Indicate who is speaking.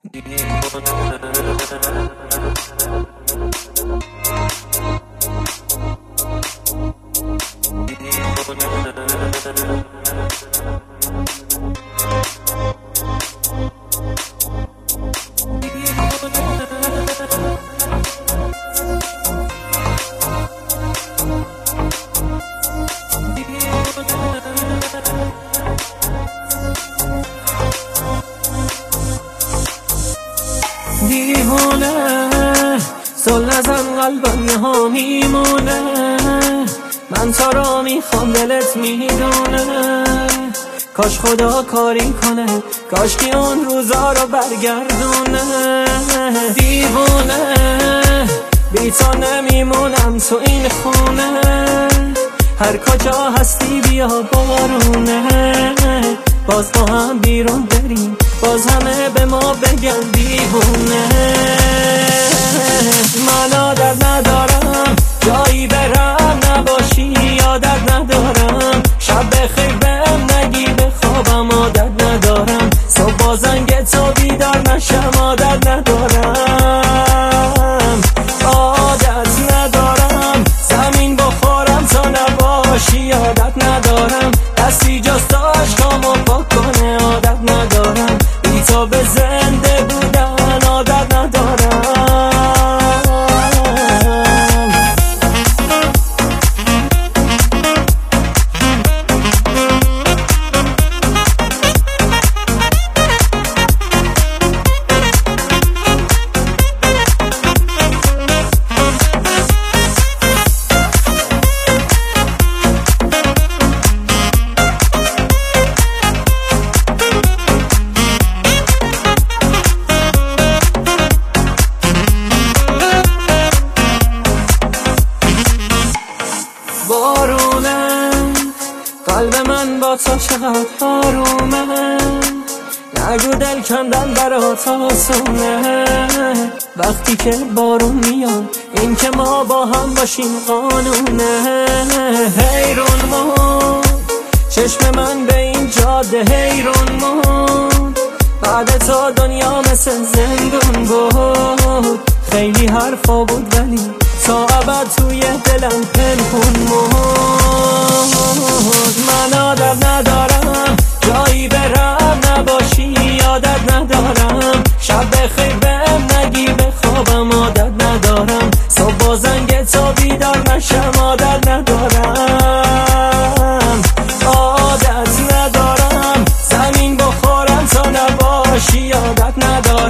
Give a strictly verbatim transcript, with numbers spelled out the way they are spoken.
Speaker 1: دیوونه سل نزن قلبم یه ها میمونه، من تا را میخوام دلت میدونه. کاش خدا کاری کنه، کاش که اون روزا رو برگردونه. دیوونه بی تو نمیمونم تو این خونه، هر کجا هستی بیا بارونه. باز با هم بیرون بریم، باز همه به ما بگن دیوونه. من عادت ندارم جایی برم نباشی، عادت ندارم شب بخیر بهم نگی بخوابم، عادت ندارم صبح با زنگ تو بیدار نشم، عادت ندارم. عادت ندارم زمین بخورم تا نباشی، عادت ندارم دستی جز تا عشقامو پاک کنه، عادت ندارم بی تو به زنده بودن، عادت ندارم. بارونه قلب من با تو چقدر آرومه، نگو دل کندن برات آسونه. وقتی که بارون میاد این که ما با هم باشیم قانونه. حیرون موند چشم من به این جاده، حیرون موند بعد تو دنیا مثل زندون بود. خیلی حرفا بود ولی تا ابد توی دلم پنهون موند. من عادت ندارم جایی برم نباشی، عادت ندارم شب بخیر بهم نگی بخوابم، عادت ندارم صبح با زنگ تو بیدار نشم، عادت ندارم. عادت ندارم زمین بخورم تا نباشی، عادت ندارم